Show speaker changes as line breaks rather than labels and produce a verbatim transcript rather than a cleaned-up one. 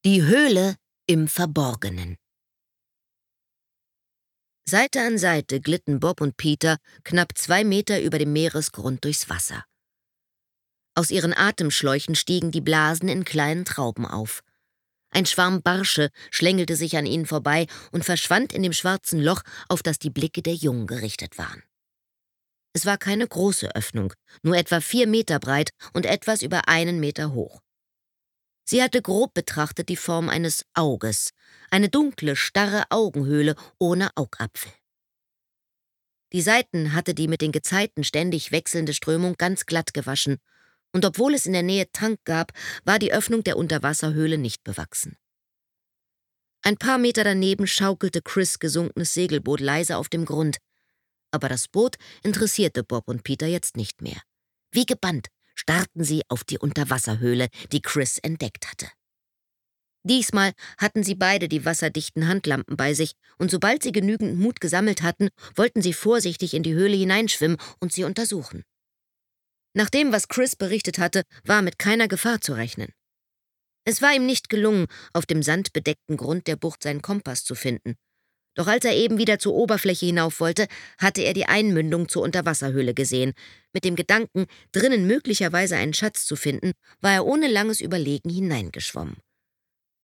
Die Höhle im Verborgenen. Seite an Seite glitten Bob und Peter knapp zwei Meter über dem Meeresgrund durchs Wasser. Aus ihren Atemschläuchen stiegen die Blasen in kleinen Trauben auf. Ein Schwarm Barsche schlängelte sich an ihnen vorbei und verschwand in dem schwarzen Loch, auf das die Blicke der Jungen gerichtet waren. Es war keine große Öffnung, nur etwa vier Meter breit und etwas über einen Meter hoch. Sie hatte grob betrachtet die Form eines Auges, eine dunkle, starre Augenhöhle ohne Augapfel. Die Seiten hatte die mit den Gezeiten ständig wechselnde Strömung ganz glatt gewaschen, und obwohl es in der Nähe Tank gab, war die Öffnung der Unterwasserhöhle nicht bewachsen. Ein paar Meter daneben schaukelte Chris' gesunkenes Segelboot leise auf dem Grund, aber das Boot interessierte Bob und Peter jetzt nicht mehr. Wie gebannt starrten sie auf die Unterwasserhöhle, die Chris entdeckt hatte. Diesmal hatten sie beide die wasserdichten Handlampen bei sich, und sobald sie genügend Mut gesammelt hatten, wollten sie vorsichtig in die Höhle hineinschwimmen und sie untersuchen. Nach dem, was Chris berichtet hatte, war mit keiner Gefahr zu rechnen. Es war ihm nicht gelungen, auf dem sandbedeckten Grund der Bucht seinen Kompass zu finden. Doch als er eben wieder zur Oberfläche hinauf wollte, hatte er die Einmündung zur Unterwasserhöhle gesehen. Mit dem Gedanken, drinnen möglicherweise einen Schatz zu finden, war er ohne langes Überlegen hineingeschwommen.